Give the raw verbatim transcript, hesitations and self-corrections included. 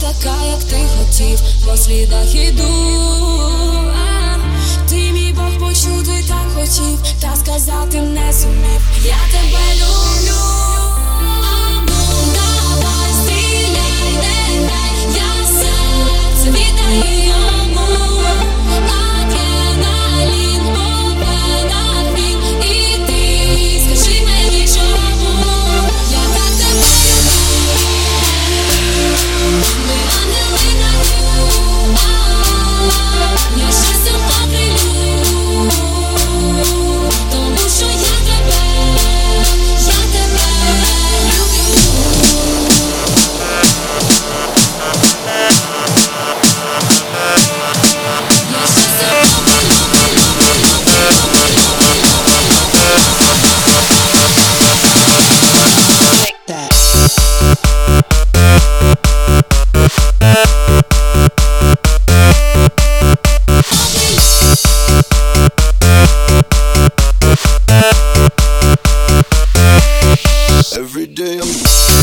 така, як ти хотів, по слідах іду. А, ти мій Бог почути так хотів, та сказати не зумів. Я тебе люблю. Давай стріляй, нехай я серце віддаю йому. Адреналін по венах він, і ти скажи мені чому. Я так тебе люблю. Ми ангели на небі, я щастям окрилю, тому що я тебе, я тебе люблю. Я щастям окрилю, Every day I'm